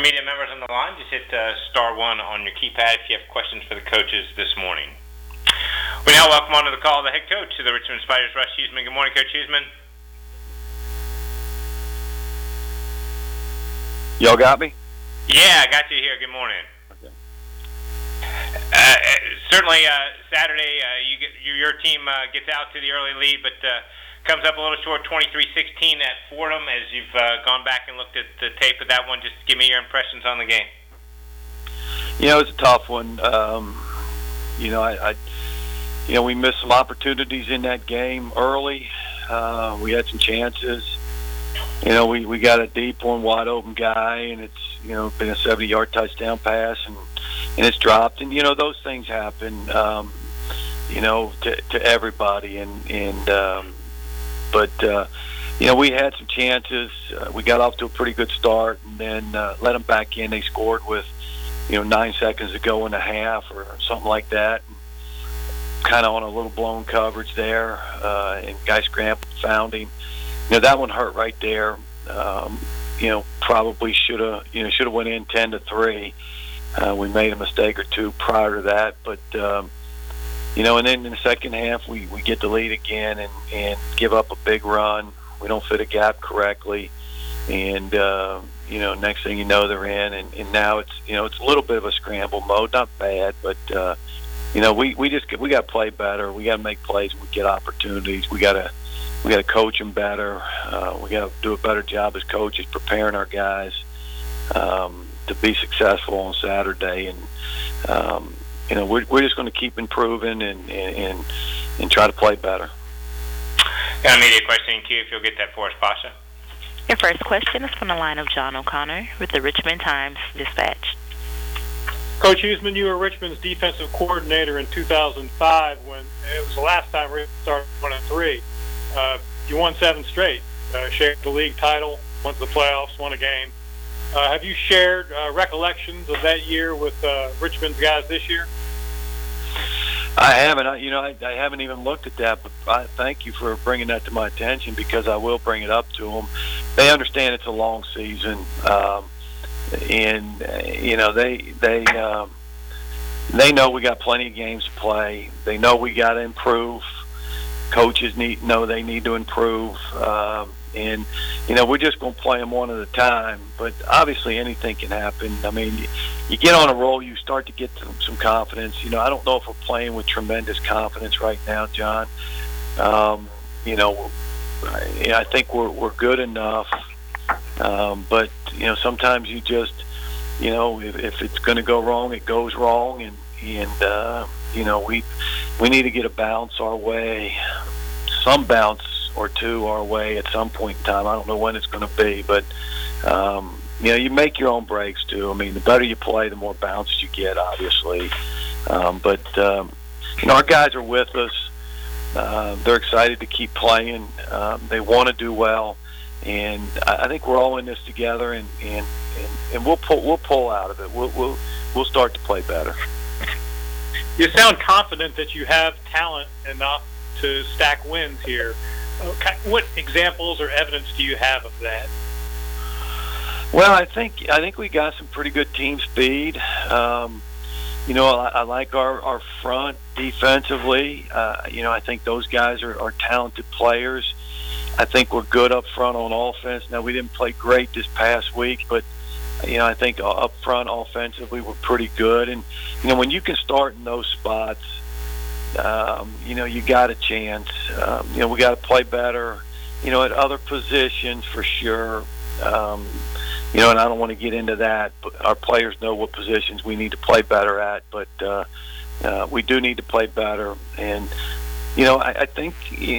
media members on the line, just hit star one on your keypad if you have questions for the coaches this morning. We now welcome onto the call the head coach of the Richmond Spiders, Russ Huseman. Good morning, Coach Huseman. Y'all got me? Yeah, I got you here. Good morning. Okay. Certainly, Saturday, your team gets out to the early lead, but comes up a little short, 23-16 at Fordham. As you've gone back and looked at the tape of that one, just give me your impressions on the game. It's a tough one. We missed some opportunities in that game early. We had some chances. We got a deep one, wide open guy, and it's been a 70-yard touchdown pass, and it's dropped. And those things happen. To everybody, But we had some chances. We got off to a pretty good start, and then let them back in. They scored with 9 seconds to go in the half or something like that. Kind of on a little blown coverage there, and guy scrambled, found him. That one hurt right there. Probably should have went in 10-3. We made a mistake or two prior to that, but. And then in the second half, we get the lead again and give up a big run. We don't fit a gap correctly, and next thing you know, they're in, and now it's it's a little bit of a scramble mode. Not bad, but we got to play better. We got to make plays when we get opportunities. We got to coach them better. We got to do a better job as coaches preparing our guys to be successful on Saturday, and. We're just going to keep improving and try to play better. Got a media question in queue if you'll get that for us, Pasha. Your first question is from the line of John O'Connor with the Richmond Times-Dispatch. Coach Huseman, you were Richmond's defensive coordinator in 2005 when it was the last time Richmond started 1-3. You won 7 straight, shared the league title, went to the playoffs, won a game. Have you shared recollections of that year with Richmond's guys this year? I haven't. I haven't even looked at that, but thank you for bringing that to my attention because I will bring it up to them. They understand it's a long season, and they know we got plenty of games to play. They know we got to improve. Coaches know they need to improve. And we're just going to play them one at a time. But obviously, anything can happen. I mean, you get on a roll, you start to get some confidence. I don't know if we're playing with tremendous confidence right now, John. I think we're good enough. But sometimes you just, if it's going to go wrong, it goes wrong, and we need to get a bounce our way, some bounce or two our way at some point in time. I don't know when it's going to be, but you make your own breaks too. I mean, the better you play, the more bounces you get, obviously. But our guys are with us. They're excited to keep playing. They want to do well, and I think we're all in this together. And we'll pull out of it. We'll start to play better. You sound confident that you have talent enough to stack wins here. What examples or evidence do you have of that? Well, I think we got some pretty good team speed. I like our front defensively. I think those guys are talented players. I think we're good up front on offense. Now, we didn't play great this past week, but I think up front offensively we're pretty good. And when you can start in those spots, you got a chance. We got to play better, at other positions for sure. And I don't want to get into that, but our players know what positions we need to play better at, but we do need to play better. And, I think,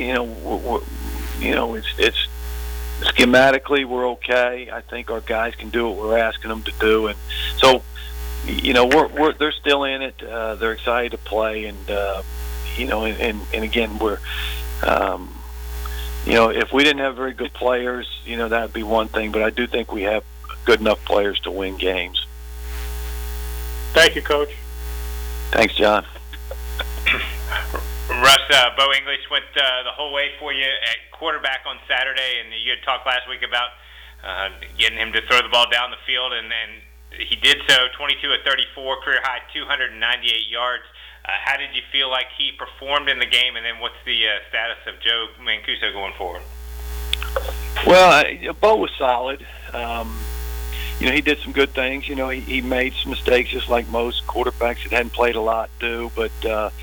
it's schematically we're okay. I think our guys can do what we're asking them to do. And so, they're still in it. They're excited to play. And, and again, we're, if we didn't have very good players, that would be one thing. But I do think we have good enough players to win games. Thank you, Coach. Thanks, John. Russ, Bo English went the whole way for you at quarterback on Saturday, and you had talked last week about getting him to throw the ball down the field, and he did so, 22 of 34, career high 298 yards. How did you feel like he performed in the game, and then what's the status of Joe Mancuso going forward? Well, Bo was solid. He did some good things. He made some mistakes, just like most quarterbacks that hadn't played a lot do. But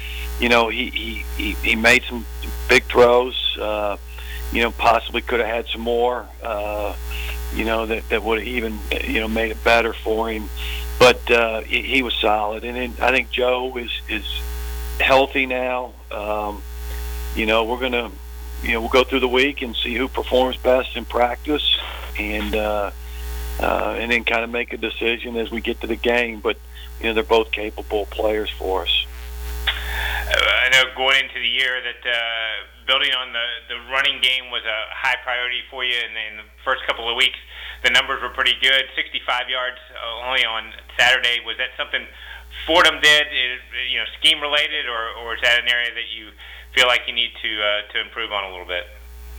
he made some big throws. Possibly could have had some more. That would have even made it better for him. But he was solid, and then I think Joe is healthy now. We're gonna we'll go through the week and see who performs best in practice, and then kind of make a decision as we get to the game. But they're both capable players for us. I know going into the year that building on the running game was a high priority for you, and in the first couple of weeks, the numbers were pretty good. 65 yards only on Saturday. Was that something Fordham did, scheme related, or is that an area that you feel like you need to improve on a little bit?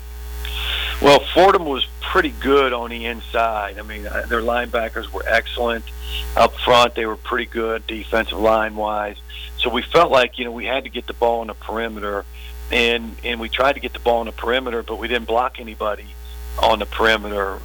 Well, Fordham was pretty good on the inside. I mean, their linebackers were excellent. Up front, they were pretty good defensive line-wise. So we felt like, we had to get the ball on the perimeter, and we tried to get the ball on the perimeter, but we didn't block anybody on the perimeter.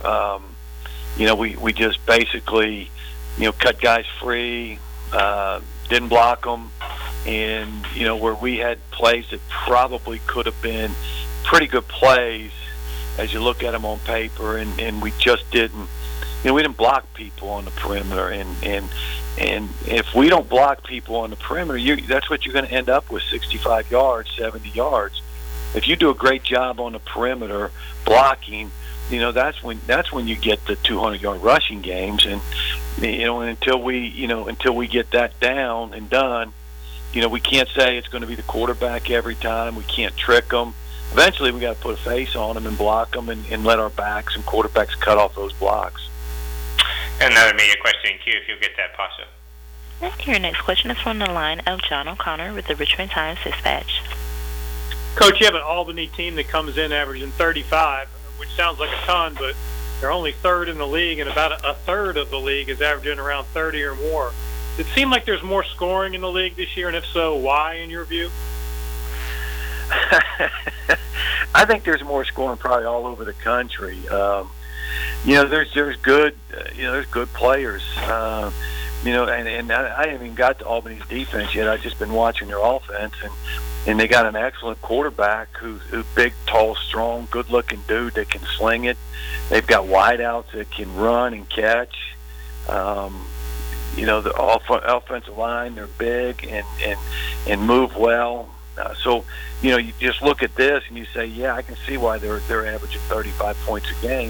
We just basically, cut guys free, didn't block them, and, where we had plays that probably could have been pretty good plays as you look at them on paper, and we just didn't. We didn't block people on the perimeter, and if we don't block people on the perimeter, that's what you're going to end up with: 65 yards, 70 yards. If you do a great job on the perimeter blocking, that's when you get the 200-yard rushing games, and until we get that down and done, we can't say it's going to be the quarterback every time. We can't trick them. Eventually, we got to put a face on them and block them, and let our backs and quarterbacks cut off those blocks. Another media question in queue, if you'll get that, Pasha. Okay, your next question is from the line of John O'Connor with the Richmond Times-Dispatch. Coach, you have an Albany team that comes in averaging 35, which sounds like a ton, but they're only third in the league, and about a third of the league is averaging around 30 or more. Does it seem like there's more scoring in the league this year, and if so, why, in your view? I think there's more scoring probably all over the country. There's good players. And I haven't even got to Albany's defense yet. I've just been watching their offense, and they got an excellent quarterback who's big, tall, strong, good-looking dude that can sling it. They've got wideouts that can run and catch. The offensive line, they're big and move well. So you just look at this and you say, yeah, I can see why they're averaging 35 points a game.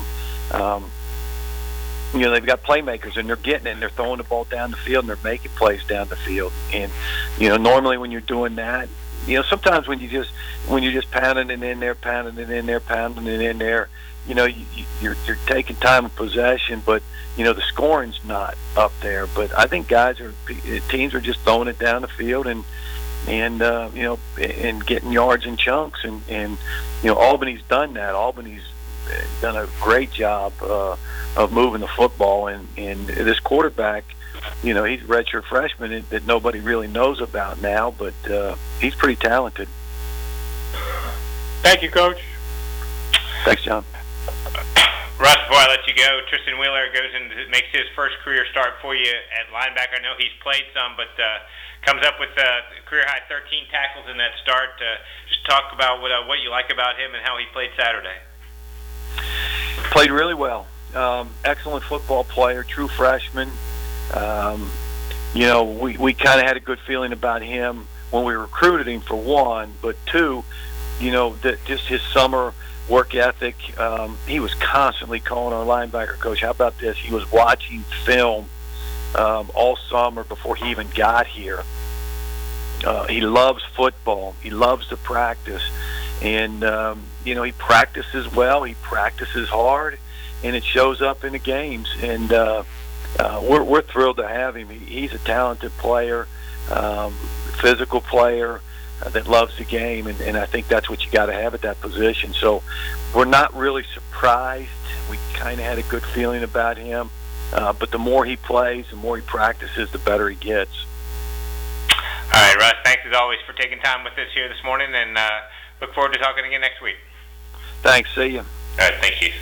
They've got playmakers, and they're getting it, and they're throwing the ball down the field, and they're making plays down the field. And normally when you're doing that, sometimes when you're just pounding it in there, you're taking time of possession, but the scoring's not up there. But I think teams are just throwing it down the field and getting yards in chunks, and Albany's done that. Albany's done a great job of moving the football, and this quarterback, he's a redshirt freshman that nobody really knows about now, but he's pretty talented. Thank you, Coach. Thanks, John. Russ, before I let you go, Tristan Wheeler makes his first career start for you at linebacker. I know he's played some, but comes up with career-high 13 tackles in that start. Just talk about what you like about him and how he played Saturday. Played really well. Excellent football player, true freshman. We kind of had a good feeling about him when we recruited him, for one, but two, just his summer work ethic. He was constantly calling our linebacker coach. How about this? He was watching film all summer before he even got here. He loves football. He loves to practice. And, he practices well. He practices hard. And it shows up in the games. And we're thrilled to have him. He's a talented player, physical player that loves the game. And I think that's what you got to have at that position. So we're not really surprised. We kind of had a good feeling about him. But the more he plays, the more he practices, the better he gets. All right, Russ, thanks as always for taking time with us here this morning, and look forward to talking again next week. Thanks. See you. All right, thank you.